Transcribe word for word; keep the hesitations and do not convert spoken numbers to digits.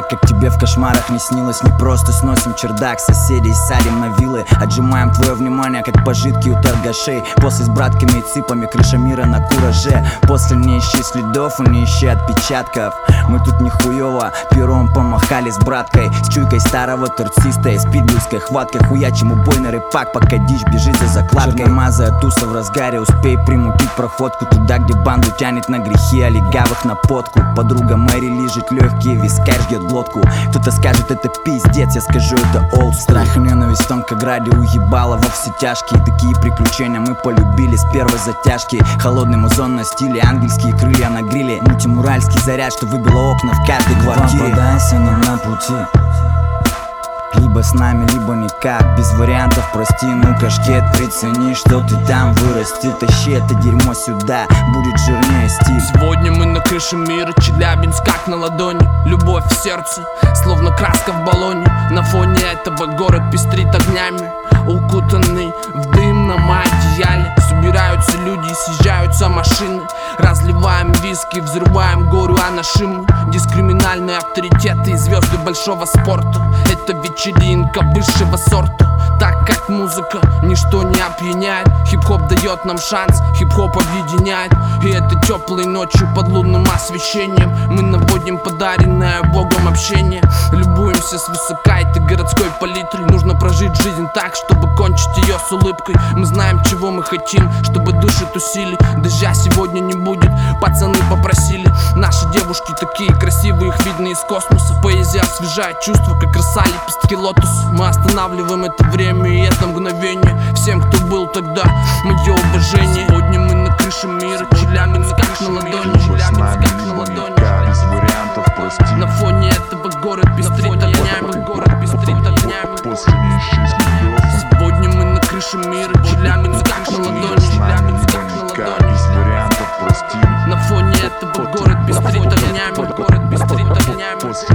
так, как тебе в кошмарах не снилось. Не просто сносим чердак, соседей садим на виллы. Отжимаем твое внимание, как пожитки у торгашей. После с братками и цыпами, крыша мира на кураже. После не ищи следов, не ищи отпечатков. Мы тут нихуево пером помахали с браткой, с чуйкой старого торциста и с питбульской хваткой. Хуячим убойный рэпак, пока дичь бежит за закладкой. Черномазая туса в разгаре, успей примутить проходку туда, где банду тянет на грехи, а легавых на подку. Подруга Мэри лижет легкие, вискарь ждет глотку. Кто-то скажет, это пиздец, я скажу, это олд. Страх и ненависть в Тонкограде уебала во все тяжкие. Такие приключения мы полюбили с первой затяжки. Холодный музон на стиле, ангельские крылья на гриле. Мутим уральский заряд, что выбило окна в каждой квартире. Попадайся нам на пути, либо с нами, либо никак, без вариантов, прости. Ну кашкет, прицени, что ты там вырасти. Тащи это дерьмо сюда, будет жирнее стиль. Сегодня мы на крыше мира, Челябинск как на ладони. Любовь в сердце, словно краска в баллоне. На фоне этого город пестрит огнями, укутанный в дымном одеяле. Собираются люди, съезжаются машины. Разливаем виски, взрываем гору анашиму. Дискриминальные авторитеты и звезды большого спорта. Это вечеринка высшего сорта. Так как музыка ничто не опьяняет, хип-хоп дает нам шанс, хип-хоп объединяет. И этой теплой ночью под лунным освещением мы наводим подаренное Богом общение. Любуемся свысока этой городской палитрой. Нужно прожить жизнь так, чтобы кончить ее с улыбкой. Мы знаем, чего мы хотим, чтобы души тусили. Дождя сегодня не будет, пацаны попросили. Наши девушки такие красивые, их видно из космоса. Поэзия освежает чувства, как роса, лепестки лотос. Мы останавливаем это время и это мгновение. Всем, кто был тогда, мое уважение. Сегодня мы на крыше мира, Челябинск как на ладони. Челябинск как на ладони. Без вариантов, прости. На фоне этого город пестрит огнями. Город пестрит огнями. После не ищи следов. Сегодня мы на крыше мира, Челябинск как на ладони. Челябинск как на ладони. Без вариантов, прости. На фоне этого город пестрит огнями. Город пестрит огнями. После